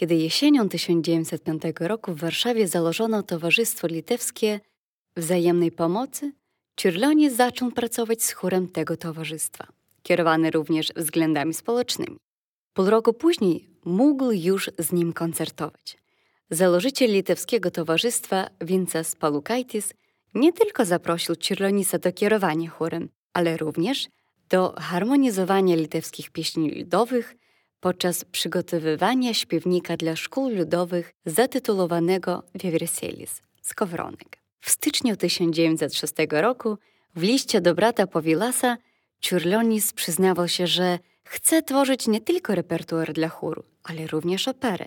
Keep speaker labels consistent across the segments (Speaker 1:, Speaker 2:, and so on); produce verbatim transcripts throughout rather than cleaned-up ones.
Speaker 1: Kiedy jesienią tysiąc dziewięćset piątego roku w Warszawie założono Towarzystwo Litewskie Wzajemnej Pomocy, Čiurlionis zaczął pracować z chórem tego towarzystwa, kierowany również względami społecznymi. Pół roku później mógł już z nim koncertować. Założyciel litewskiego towarzystwa Vincas Palukaitis nie tylko zaprosił Čiurlionisa do kierowania chórem, ale również do harmonizowania litewskich pieśni ludowych podczas przygotowywania śpiewnika dla szkół ludowych zatytułowanego Vieversėlis – Skowronek. W styczniu tysiąc dziewięćset szóstego roku w liście do brata Povilasa Čiurlionis przyznawał się, że chce tworzyć nie tylko repertuar dla chóru, ale również operę.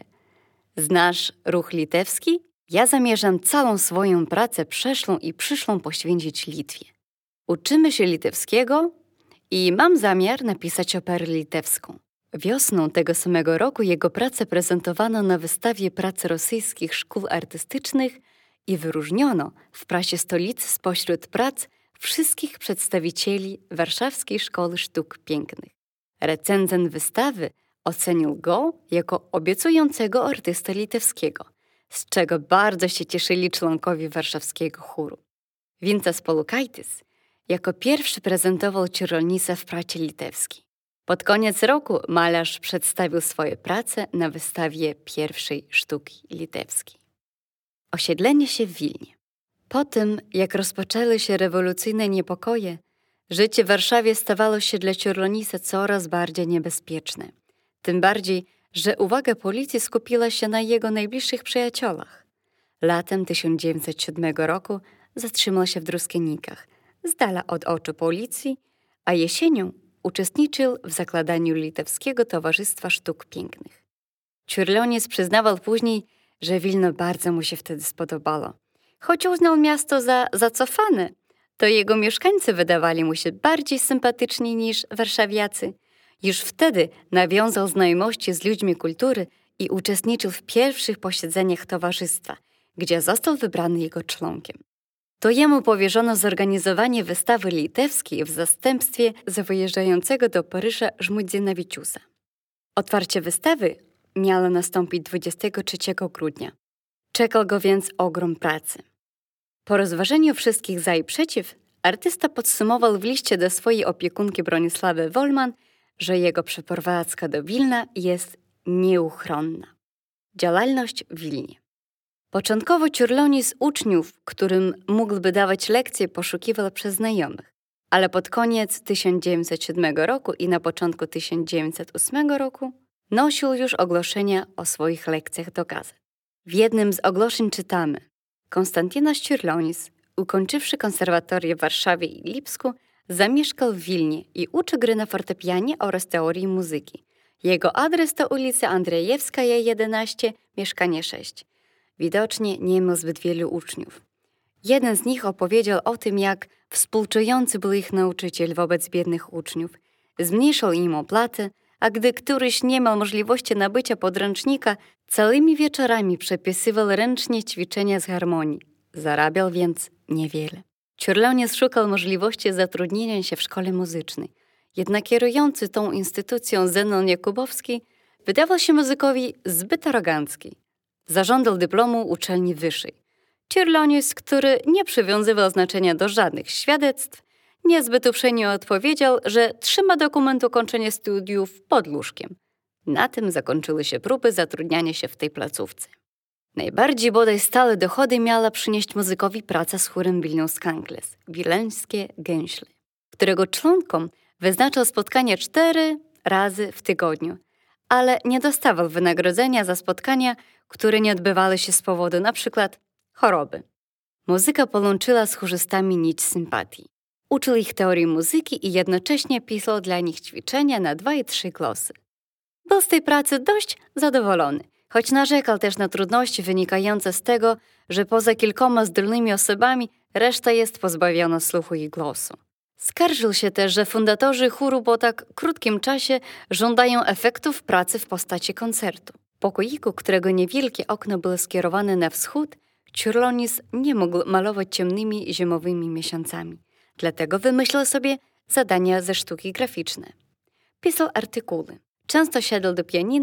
Speaker 1: Znasz ruch litewski? Ja zamierzam całą swoją pracę przeszłą i przyszłą poświęcić Litwie. Uczymy się litewskiego i mam zamiar napisać operę litewską. Wiosną tego samego roku jego pracę prezentowano na wystawie prac rosyjskich szkół artystycznych i wyróżniono w prasie stolicy spośród prac wszystkich przedstawicieli Warszawskiej Szkoły Sztuk Pięknych. Recenzent wystawy ocenił go jako obiecującego artystę litewskiego, z czego bardzo się cieszyli członkowie warszawskiego chóru. Vincas Palukaitis jako pierwszy prezentował Čiurlionisa w prasie litewskiej. Pod koniec roku malarz przedstawił swoje prace na wystawie pierwszej sztuki litewskiej. Osiedlenie się w Wilnie. Po tym, jak rozpoczęły się rewolucyjne niepokoje, życie w Warszawie stawało się dla Čiurlionisa coraz bardziej niebezpieczne. Tym bardziej, że uwaga policji skupiła się na jego najbliższych przyjaciołach. Latem tysiąc dziewięćset siódmego roku zatrzymał się w Druskienikach, z dala od oczu policji, a jesienią uczestniczył w zakładaniu Litewskiego Towarzystwa Sztuk Pięknych. Čiurlionis przyznawał później, że Wilno bardzo mu się wtedy spodobało. Choć uznał miasto za zacofane, to jego mieszkańcy wydawali mu się bardziej sympatyczni niż warszawiacy. Już wtedy nawiązał znajomości z ludźmi kultury i uczestniczył w pierwszych posiedzeniach towarzystwa, gdzie został wybrany jego członkiem. To jemu powierzono zorganizowanie wystawy litewskiej w zastępstwie za wyjeżdżającego do Paryża Żmuidzinavičiusa. Otwarcie wystawy miało nastąpić dwudziestego trzeciego grudnia. Czekał go więc ogrom pracy. Po rozważeniu wszystkich za i przeciw, artysta podsumował w liście do swojej opiekunki Bronisławy Wolman, że jego przeprowadzka do Wilna jest nieuchronna. Działalność w Wilnie. Początkowo Čiurlionis uczniów, którym mógłby dawać lekcje, poszukiwał przez znajomych, ale pod koniec tysiąc dziewięćset siódmego roku i na początku tysiąc dziewięćset ósmego roku nosił już ogłoszenia o swoich lekcjach do gazet. W jednym z ogłoszeń czytamy: Konstantinas Čiurlionis, ukończywszy konserwatorię w Warszawie i Lipsku, zamieszkał w Wilnie i uczy gry na fortepianie oraz teorii muzyki. Jego adres to ulica Andrzejewskaja jedenaście, mieszkanie sześć. Widocznie nie miał zbyt wielu uczniów. Jeden z nich opowiedział o tym, jak współczujący był ich nauczyciel wobec biednych uczniów. Zmniejszał im opłatę, a gdy któryś nie miał możliwości nabycia podręcznika, całymi wieczorami przepisywał ręcznie ćwiczenia z harmonii. Zarabiał więc niewiele. Čiurlionis szukał możliwości zatrudnienia się w szkole muzycznej. Jednak kierujący tą instytucją Zenon Jakubowski wydawał się muzykowi zbyt arogancki. Zażądał dyplomu uczelni wyższej. Čiurlionis, który nie przywiązywał znaczenia do żadnych świadectw, niezbyt uprzejmie odpowiedział, że trzyma dokument ukończenia studiów pod łóżkiem. Na tym zakończyły się próby zatrudniania się w tej placówce. Najbardziej bodaj stale dochody miała przynieść muzykowi praca z chórem Vilnius Kankles, wileńskie gęśle, którego członkom wyznaczał spotkania cztery razy w tygodniu, ale nie dostawał wynagrodzenia za spotkania, które nie odbywały się z powodu np. choroby. Muzyka połączyła z chórzystami nić sympatii. Uczył ich teorii muzyki i jednocześnie pisał dla nich ćwiczenia na dwa i trzy głosy. Był z tej pracy dość zadowolony, choć narzekał też na trudności wynikające z tego, że poza kilkoma zdolnymi osobami reszta jest pozbawiona słuchu i głosu. Skarżył się też, że fundatorzy chóru po tak krótkim czasie żądają efektów pracy w postaci koncertu. W pokoiku, którego niewielkie okno było skierowane na wschód, Čiurlionis nie mógł malować ciemnymi zimowymi miesiącami. Dlatego wymyślał sobie zadania ze sztuki graficznej. Pisał artykuły. Często siadał do pianina,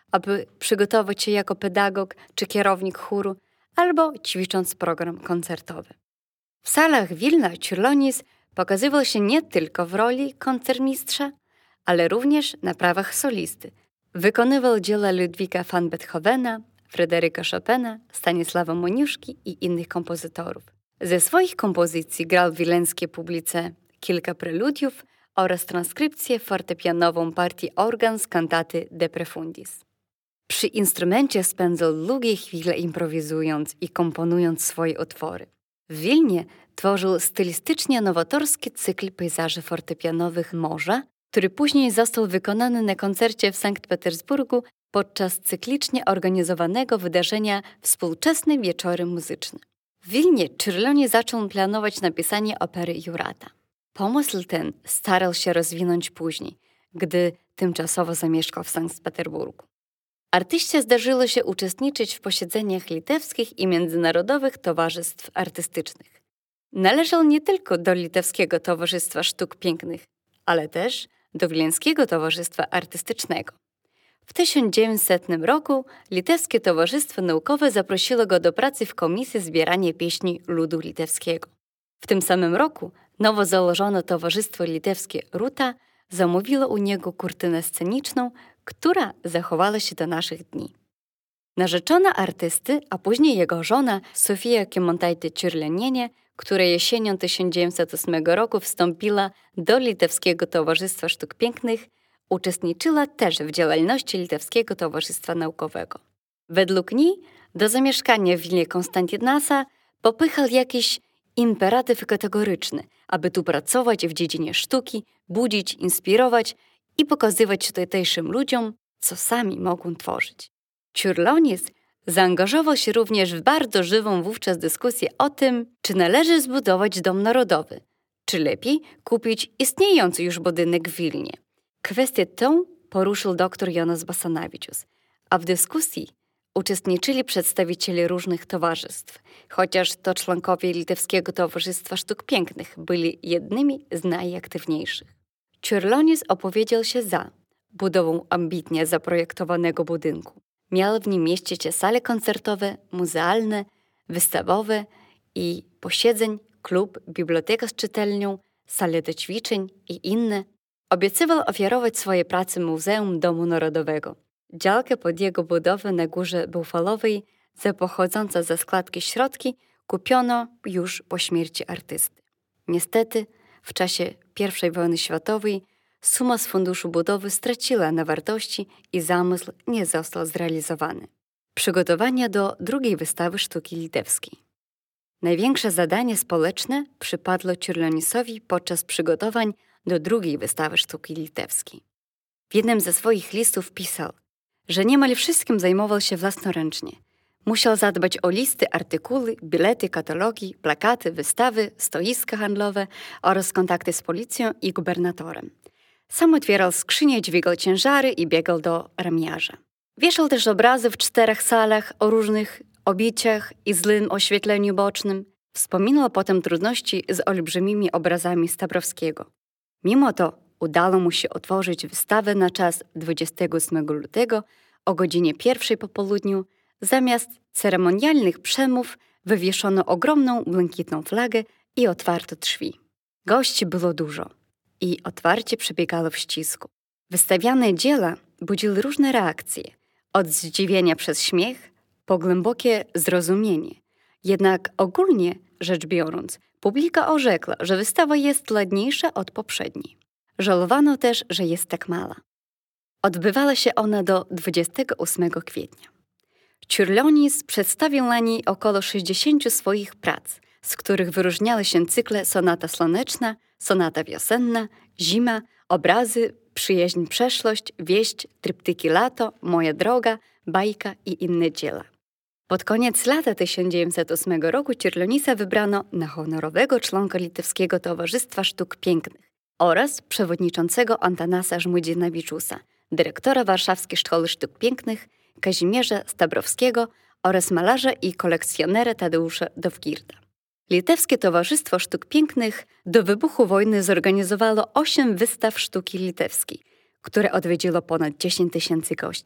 Speaker 1: aby przygotować się jako pedagog czy kierownik chóru, albo ćwicząc program koncertowy. W salach Wilna Čiurlionis pokazywał się nie tylko w roli koncertmistrza, ale również na prawach solisty. Wykonywał dzieła Ludwika van Beethovena, Fryderyka Chopina, Stanisława Moniuszki i innych kompozytorów. Ze swoich kompozycji grał w wileńskiej publice kilka preludiów oraz transkrypcję fortepianową partii organ z kantaty De Profundis. Przy instrumencie spędzał długie chwile improwizując i komponując swoje utwory. W Wilnie tworzył stylistycznie nowatorski cykl pejzaży fortepianowych Morza, który później został wykonany na koncercie w Sankt Petersburgu podczas cyklicznie organizowanego wydarzenia Współczesne Wieczory Muzyczne. W Wilnie Čiurlionis zaczął planować napisanie opery Jurata. Pomysł ten starał się rozwinąć później, gdy tymczasowo zamieszkał w Sankt Petersburgu. Artyście zdarzyło się uczestniczyć w posiedzeniach litewskich i międzynarodowych towarzystw artystycznych. Należał nie tylko do Litewskiego Towarzystwa Sztuk Pięknych, ale też do Wileńskiego Towarzystwa Artystycznego. W tysiąc dziewięćsetnym roku Litewskie Towarzystwo Naukowe zaprosiło go do pracy w Komisji Zbierania Pieśni Ludu Litewskiego. W tym samym roku nowo założone Towarzystwo Litewskie Ruta zamówiło u niego kurtynę sceniczną, która zachowała się do naszych dni. Narzeczona artysty, a później jego żona Sofia Kymantaitė-Čiurlionienė, która jesienią tysiąc dziewięćset ósmego roku wstąpiła do Litewskiego Towarzystwa Sztuk Pięknych, uczestniczyła też w działalności Litewskiego Towarzystwa Naukowego. Według niej do zamieszkania w Wilnie Konstantynasa popychał jakiś imperatyw kategoryczny, aby tu pracować w dziedzinie sztuki, budzić, inspirować i pokazywać tutejszym ludziom, co sami mogą tworzyć. Čiurlionis zaangażował się również w bardzo żywą wówczas dyskusję o tym, czy należy zbudować dom narodowy, czy lepiej kupić istniejący już budynek w Wilnie. Kwestię tę poruszył dr Jonas Basanavičius, a w dyskusji uczestniczyli przedstawiciele różnych towarzystw, chociaż to członkowie Litewskiego Towarzystwa Sztuk Pięknych byli jednymi z najaktywniejszych. Čiurlionis opowiedział się za budową ambitnie zaprojektowanego budynku. Miały w nim mieścić się sale koncertowe, muzealne, wystawowe i posiedzeń, klub, biblioteka z czytelnią, sale do ćwiczeń i inne. Obiecywał ofiarować swoje prace Muzeum Domu Narodowego. Działkę pod jego budowę na Górze Bufalowej za pochodzące ze składki środki kupiono już po śmierci artysty. Niestety, w czasie pierwszej wojny światowej suma z funduszu budowy straciła na wartości i zamysł nie został zrealizowany. Przygotowania do drugiej wystawy sztuki litewskiej. Największe zadanie społeczne przypadło Čiurlionisowi podczas przygotowań do drugiej wystawy sztuki litewskiej. W jednym ze swoich listów pisał, że niemal wszystkim zajmował się własnoręcznie. Musiał zadbać o listy, artykuły, bilety, katalogi, plakaty, wystawy, stoiska handlowe oraz kontakty z policją i gubernatorem. Sam otwierał skrzynię, dźwigał ciężary i biegał do ramiarza. Wieszał też obrazy w czterech salach o różnych obiciach i złym oświetleniu bocznym. Wspominał potem trudności z olbrzymimi obrazami Stabrowskiego. Mimo to udało mu się otworzyć wystawę na czas dwudziestego ósmego lutego o godzinie pierwszej po południu. Zamiast ceremonialnych przemów wywieszono ogromną błękitną flagę i otwarto drzwi. Gości było dużo i otwarcie przebiegało w ścisku. Wystawiane dzieła budziły różne reakcje, od zdziwienia przez śmiech po głębokie zrozumienie. Jednak ogólnie rzecz biorąc, publika orzekła, że wystawa jest ładniejsza od poprzedniej. Żałowano też, że jest tak mała. Odbywała się ona do dwudziestego ósmego kwietnia. Čiurlionis przedstawił na niej około sześćdziesięciu swoich prac, z których wyróżniały się cykle Sonata Słoneczna, Sonata Wiosenna, Zima, Obrazy, Przyjaźń Przeszłość, Wieść, Tryptyki Lato, Moja droga, Bajka i inne dzieła. Pod koniec lata tysiąc dziewięćset ósmego roku Čiurlionisa wybrano na honorowego członka Litewskiego Towarzystwa Sztuk Pięknych oraz przewodniczącego Antanasa Żmuidzinavičiusa, dyrektora Warszawskiej Szkoły Sztuk Pięknych, Kazimierza Stabrowskiego oraz malarza i kolekcjonera Tadeusza Dowgirda. Litewskie Towarzystwo Sztuk Pięknych do wybuchu wojny zorganizowało osiem wystaw sztuki litewskiej, które odwiedziło ponad dziesięć tysięcy gości.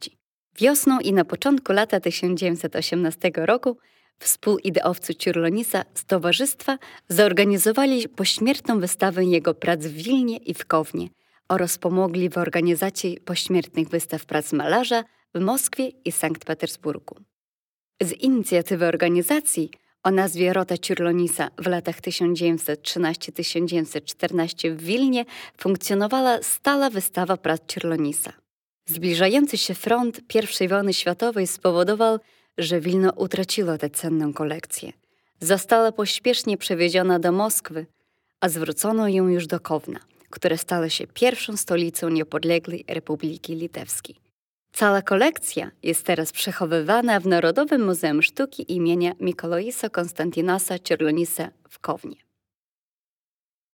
Speaker 1: Wiosną i na początku lata tysiąc dziewięćset osiemnastego roku współideowcy Čiurlionisa z towarzystwa zorganizowali pośmiertną wystawę jego prac w Wilnie i w Kownie oraz pomogli w organizacji pośmiertnych wystaw prac malarza w Moskwie i Sankt Petersburgu. Z inicjatywy organizacji o nazwie Rota Čiurlionisa w latach tysiąc dziewięćset trzynaście do tysiąc dziewięćset czternaście w Wilnie funkcjonowała stała wystawa prac Čiurlionisa. Zbliżający się front pierwszej wojny światowej spowodował, że Wilno utraciło tę cenną kolekcję. Została pośpiesznie przewieziona do Moskwy, a zwrócono ją już do Kowna, które stało się pierwszą stolicą niepodległej Republiki Litewskiej. Cała kolekcja jest teraz przechowywana w Narodowym Muzeum Sztuki imienia Mikolajisa Konstantinosa Čiurlionisa w Kownie.